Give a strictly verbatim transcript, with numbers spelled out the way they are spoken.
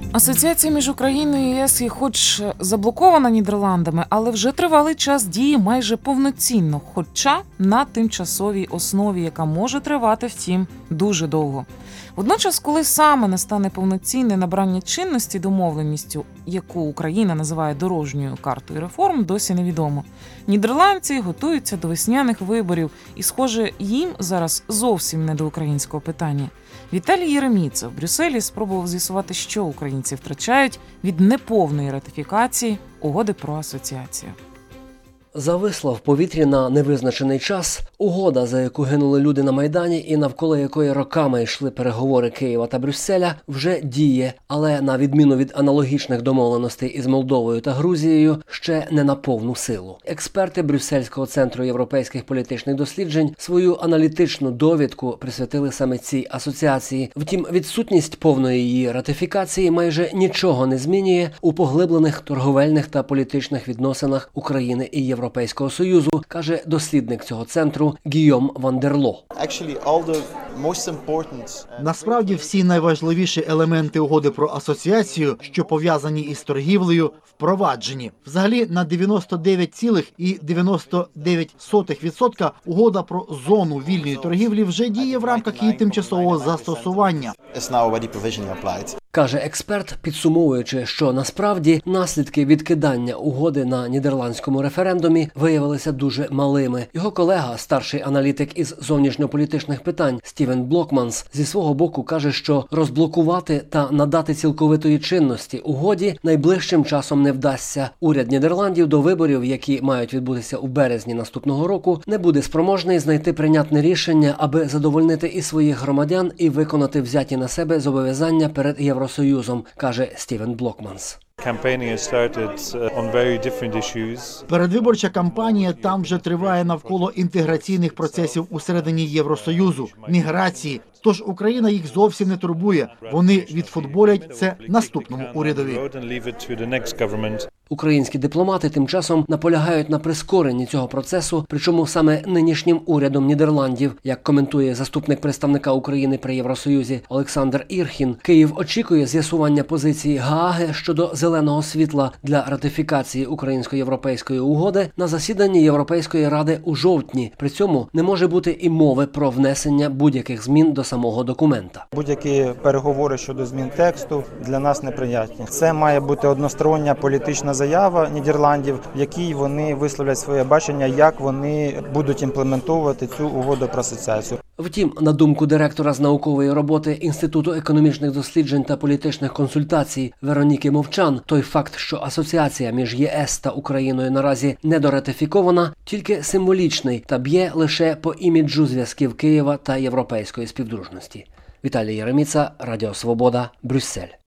Асоціація між Україною і ЄС є хоч заблокована Нідерландами, але вже тривалий час діє майже повноцінно, хоча на тимчасовій основі, яка може тривати, втім, дуже довго. Водночас, коли саме настане повноцінне набрання чинності домовленістю, яку Україна називає дорожньою картою реформ, досі невідомо. Нідерландці готуються до весняних виборів і, схоже, їм зараз зовсім не до українського питання. Віталій Єреміца в Брюсселі спробував з'ясувати, що українці втрачають від неповної ратифікації угоди про асоціацію. Зависла в повітрі на невизначений час угода, за яку гинули люди на Майдані і навколо якої роками йшли переговори Києва та Брюсселя, вже діє, але на відміну від аналогічних домовленостей із Молдовою та Грузією, ще не на повну силу. Експерти Брюссельського центру європейських політичних досліджень свою аналітичну довідку присвятили саме цій асоціації. Втім, відсутність повної її ратифікації майже нічого не змінює у поглиблених торговельних та політичних відносинах України і Європейського Європейського Союзу, каже дослідник цього центру Гійом Вандерло. Насправді всі найважливіші елементи угоди про асоціацію, що пов'язані із торгівлею, впроваджені. Взагалі на дев'яносто дев'ять цілих дев'яносто дев'ять сотих відсотка угода про зону вільної торгівлі вже діє в рамках її тимчасового застосування. Каже експерт, підсумовуючи, що насправді наслідки відкидання угоди на нідерландському референдумі виявилися дуже малими. Його колега, старший аналітик із зовнішньополітичних питань Стівен Блокманс, зі свого боку каже, що розблокувати та надати цілковитої чинності угоді найближчим часом не вдасться. Уряд Нідерландів до виборів, які мають відбутися у березні наступного року, не буде спроможний знайти прийнятне рішення, аби задовольнити і своїх громадян, і виконати взяті на себе зобов'язання перед Євросоюзом, каже Стівен Блокманс. Передвиборча кампанія там вже триває навколо інтеграційних процесів усередині Євросоюзу, міграції. Тож Україна їх зовсім не турбує. Вони відфутболять це наступному урядові. Українські дипломати тим часом наполягають на прискоренні цього процесу, причому саме нинішнім урядом Нідерландів. Як коментує заступник представника України при Євросоюзі Олександр Ірхін, Київ очікує з'ясування позиції Гааги щодо зеленого світла для ратифікації українсько-європейської угоди на засіданні Європейської ради у жовтні. При цьому не може бути і мови про внесення будь-яких змін до самого документа. Будь-які переговори щодо змін тексту для нас неприйнятні. Це має бути одностороння політична заява Нідерландів, в якій вони висловлять своє бачення, як вони будуть імплементовувати цю угоду про асоціацію. Втім, на думку директора з наукової роботи Інституту економічних досліджень та політичних консультацій Вероніки Мовчан, той факт, що асоціація між ЄС та Україною наразі недоратифікована, тільки символічний та б'є лише по іміджу зв'язків Києва та європейської співдружності. Віталій Єреміца, Радіо Свобода, Брюссель.